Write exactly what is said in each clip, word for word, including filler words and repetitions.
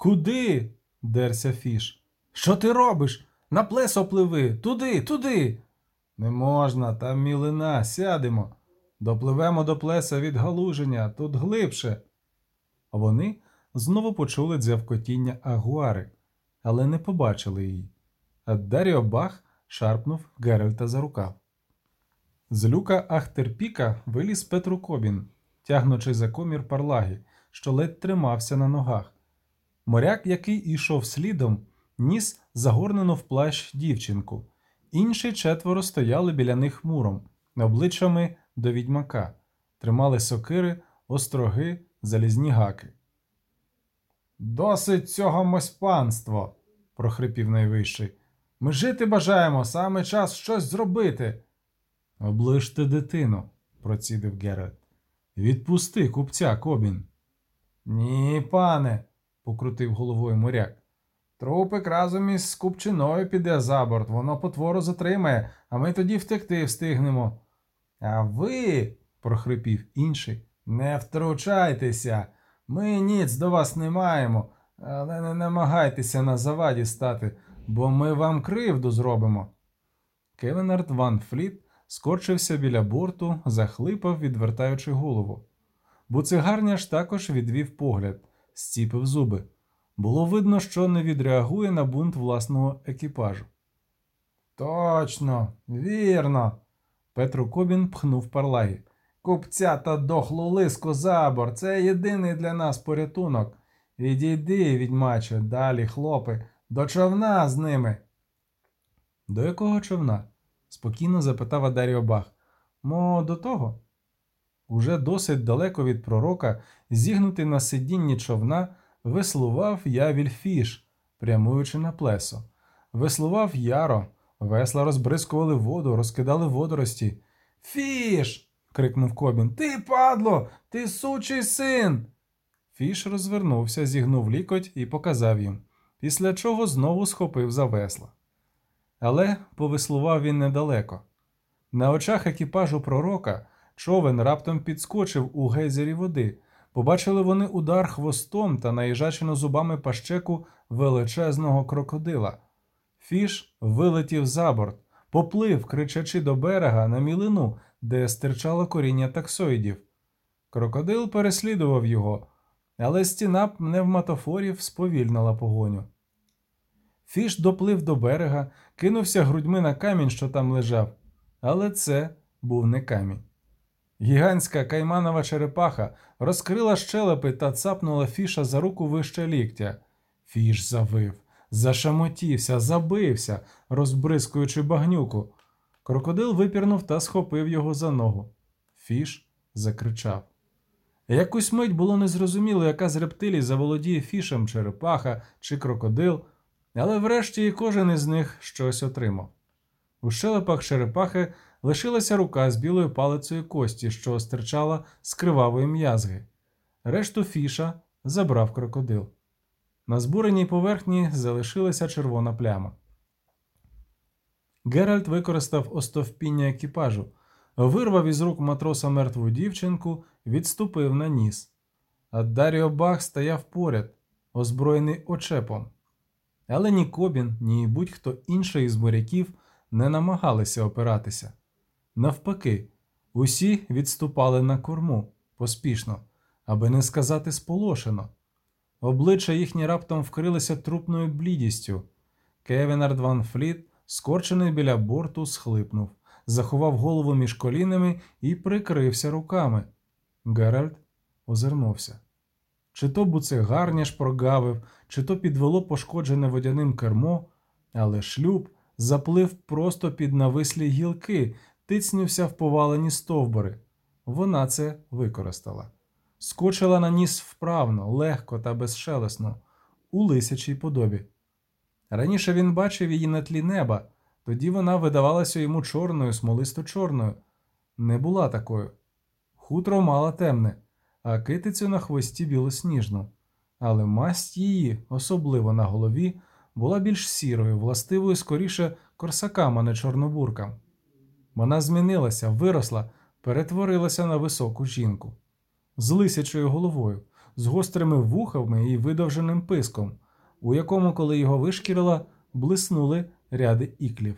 Куди? Дерся Фіш. Що ти робиш? На плесо пливи, туди, туди. Не можна, там мілина, сядемо. Допливемо до плеса від галуження, тут глибше. Вони знову почули дзявкотіння агуари, але не побачили її. А Даріо Бах шарпнув Геральта за рукав. З люка Ахтерпіка виліз Петру Кобін, тягнучи за комір парлаги, що ледь тримався на ногах. Моряк, який ішов слідом, ніс загорнену в плащ дівчинку. Інші четверо стояли біля них муром, обличчями до відьмака, тримали сокири, остроги, залізні гаки. «Досить цього моспанства!» – прохрипів найвищий. «Ми жити бажаємо, саме час щось зробити!» «Оближте дитину!» – процідив Геральт. «Відпусти купця, Кобін!» «Ні, пане!» – покрутив головою моряк. «Трупик разом із купчиною піде за борт, воно потвору затримає, а ми тоді втекти встигнемо». «А ви!» – прохрипів інший. «Не втручайтеся! Ми ніц до вас не маємо, але не намагайтеся на заваді стати, бо ми вам кривду зробимо». Кевенард Ван Фліт скорчився біля борту, захлипав, відвертаючи голову. Буцегарня ж також відвів погляд, зціпив зуби. Було видно, що не відреагує на бунт власного екіпажу. «Точно, вірно!» Петро Кобін пхнув парлаги. «Купця та дохлу лиску за борт, це єдиний для нас порятунок. Відійди, відьмаче, далі, хлопи, до човна з ними!» «До якого човна?» – спокійно запитав Адаріо Бах. «Мо, до того?» Уже досить далеко від пророка, зігнутий на сидінні човна, веслував Явіль Фіш, прямуючи на плесо. Веслував яро, весла розбризкували воду, розкидали водорості. «Фіш!» – крикнув Кобін. «Ти, падло! Ти сучий син!» Фіш розвернувся, зігнув лікоть і показав їм, після чого знову схопив за весла. Але повеслував він недалеко. На очах екіпажу пророка човен раптом підскочив у гейзері води. Побачили вони удар хвостом та наїжачену зубами пащеку величезного крокодила. Фіш вилетів за борт, поплив, кричачи до берега на мілину, де стирчало коріння таксоїдів. Крокодил переслідував його, але стіна пневматофорів сповільнила погоню. Фіш доплив до берега, кинувся грудьми на камінь, що там лежав, але це був не камінь. Гігантська кайманова черепаха розкрила щелепи та цапнула Фіша за руку вище ліктя. Фіш завив, зашамотівся, забився, розбризкуючи багнюку. Крокодил випірнув та схопив його за ногу. Фіш закричав. Якусь мить було незрозуміло, яка з рептилій заволодіє Фішем, черепаха чи крокодил, але врешті і кожен із них щось отримав. У щелепах черепахи лишилася рука з білою палицею кості, що стирчала з кривавої м'язги. Решту Фіша забрав крокодил. На збуреній поверхні залишилася червона пляма. Геральт використав остовпіння екіпажу, вирвав із рук матроса мертву дівчинку, відступив на ніс. А Даріо Бах стояв поряд, озброєний очепом. Але ні Кобін, ні будь-хто інший із моряків не намагалися опиратися. Навпаки, усі відступали на корму, поспішно, аби не сказати сполошено. Обличчя їхні раптом вкрилися трупною блідістю. Кевенард Ван Фліт, скорчений біля борту, схлипнув, заховав голову між колінами і прикрився руками. Геральт озирнувся. Чи то буцегарня ж прогавив, чи то підвело пошкоджене водяним кермо, але шлюб заплив просто під навислі гілки, тицнувся в повалені стовбури. Вона це використала. Скочила на ніс вправно, легко та безшелесно, у лисячій подобі. Раніше він бачив її на тлі неба, тоді вона видавалася йому чорною, смолисто-чорною. Не була такою. Хутро мала темне, а китицю на хвості білосніжну. Але масть її, особливо на голові, була більш сірою, властивою скоріше корсакам, а не чорнобуркам. Вона змінилася, виросла, перетворилася на високу жінку. З лисячою головою, з гострими вухами і видовженим писком, у якому, коли його вишкірила, блиснули ряди іклів.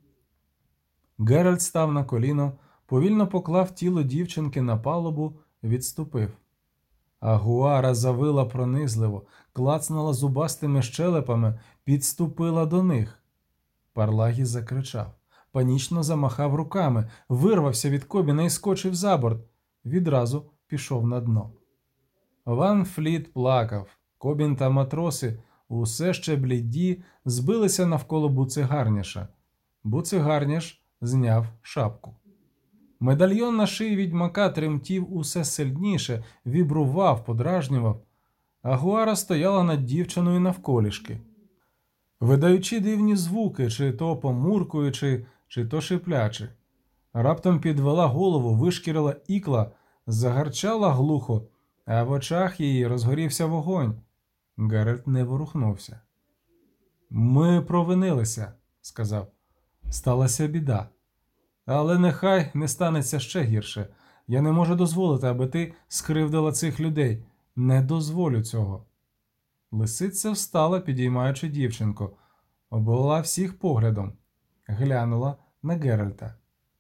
Геральт став на коліно, повільно поклав тіло дівчинки на палубу, відступив. Агуара завила пронизливо, клацнула зубастими щелепами, підступила до них. Парлагіс закричав, панічно замахав руками, вирвався від Кобіна і скочив за борт. Відразу пішов на дно. Ван Фліт плакав. Кобін та матроси, усе ще бліді, збилися навколо Буцегарніша. Буцегарніш зняв шапку. Медальйон на шиї відьмака тремтів усе сильніше, вібрував, подражнював. Агуара стояла над дівчиною навколішки, видаючи дивні звуки, чи то помуркуючи, чи то шиплячи. Раптом підвела голову, вишкірила ікла, загарчала глухо, а в очах її розгорівся вогонь. Геральт не ворухнувся. «Ми провинилися», – сказав. «Сталася біда. Але нехай не станеться ще гірше. Я не можу дозволити, аби ти скривдила цих людей. Не дозволю цього». Лисиця встала, підіймаючи дівчинку, обвела всіх поглядом, глянула на Геральта.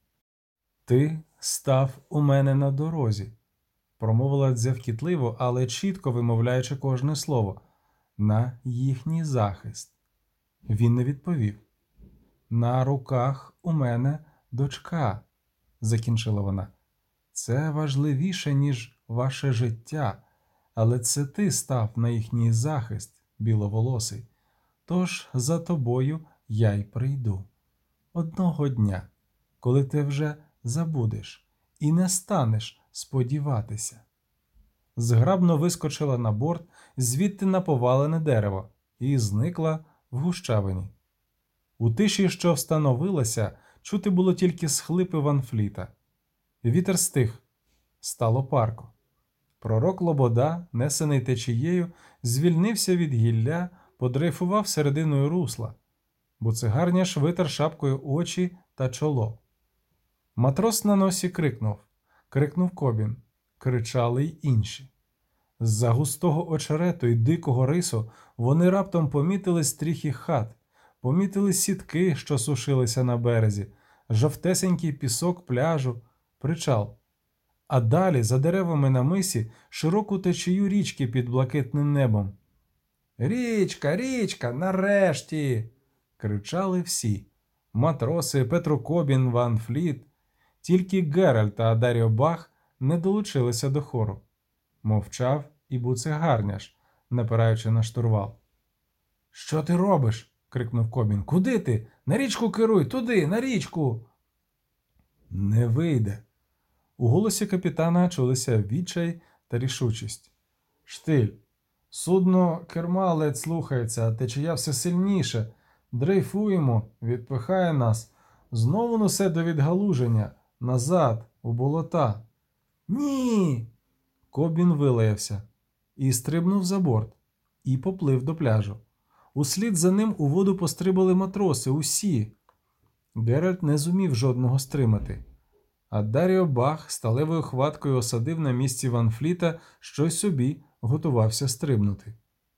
«Ти став у мене на дорозі», – промовила дзявкітливо, але чітко вимовляючи кожне слово, – «на їхній захист». Він не відповів. «На руках у мене дочка», – закінчила вона. «Це важливіше, ніж ваше життя, але це ти став на їхній захист, біловолосий. Тож за тобою я й прийду. Одного дня, коли ти вже забудеш і не станеш сподіватися». Зграбно вискочила на борт, звідти на повалене дерево, і зникла в гущавині. У тиші, що встановилася, чути було тільки схлипи Ван Фліта. Вітер стих. Стало парко. Пророк Лобода, несений течією, звільнився від гілля, подрейфував серединою русла. Буцегарніш витер шапкою очі та чоло. Матрос на носі крикнув. Крикнув Кобін. Кричали й інші. З-за густого очерету й дикого рису вони раптом помітили стріхи хат, помітили сітки, що сушилися на березі, жовтесенький пісок пляжу, причал. А далі, за деревами на мисі, широку течію річки під блакитним небом. «Річка, річка, нарешті!» – кричали всі. Матроси, Петро Кобін, Ван Фліт. Тільки Геральт та Даріо Бах не долучилися до хору. Мовчав і Буцегарніш, напираючи на штурвал. «Що ти робиш?» – крикнув Кобін. «Куди ти? На річку керуй! Туди, на річку!» «Не вийде!» У голосі капітана чулися відчай та рішучість. «Штиль! Судно керма ледь слухається, а течія все сильніше. Дрейфуємо, відпихає нас. Знову несе до відгалуження. Назад, у болота». «Ні!» Кобін вилаявся і стрибнув за борт, і поплив до пляжу. Услід за ним у воду пострибали матроси, усі. Геральт не зумів жодного стримати. А Даріо Бах сталевою хваткою осадив на місці Ван Фліта, що й собі готувався стрибнути.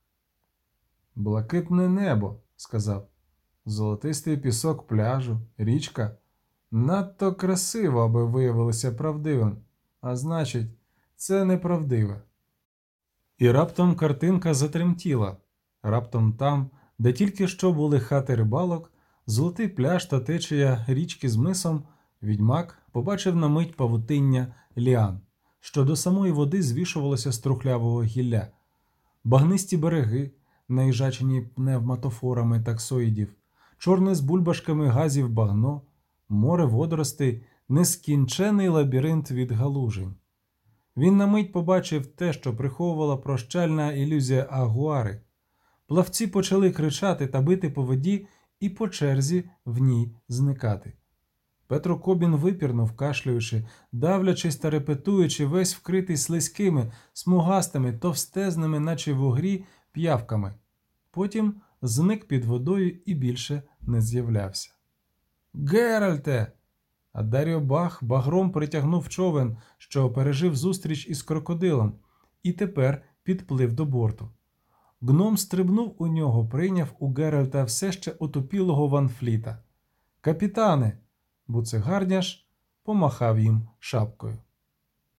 «Блакитне небо», – сказав. «Золотистий пісок пляжу, річка. Надто красиво, аби виявилося правдивим. А значить, це неправдиве». І раптом картинка затремтіла. Раптом там, де тільки що були хати рибалок, золотий пляж та течія річки з мисом, відьмак побачив на мить павутиння ліан, що до самої води звішувалося з трухлявого гілля. Багнисті береги, наїжачені пневматофорами таксоїдів, чорне з бульбашками газів багно, море водоростей, нескінчений лабіринт відгалужень. Він на мить побачив те, що приховувала прощальна ілюзія Агуари. Плавці почали кричати та бити по воді і по черзі в ній зникати. Петро Кобін випірнув, кашлюючи, давлячись та репетуючи, весь вкритий слизькими, смугастими, товстезними, наче вугрі, п'явками. Потім зник під водою і більше не з'являвся. «Геральте!» А Даріо Бах багром притягнув човен, що пережив зустріч із крокодилом, і тепер підплив до борту. Гном стрибнув у нього, прийняв у Геральта все ще отупілого Ван Фліта. «Капітане!» Буцегарняш помахав їм шапкою.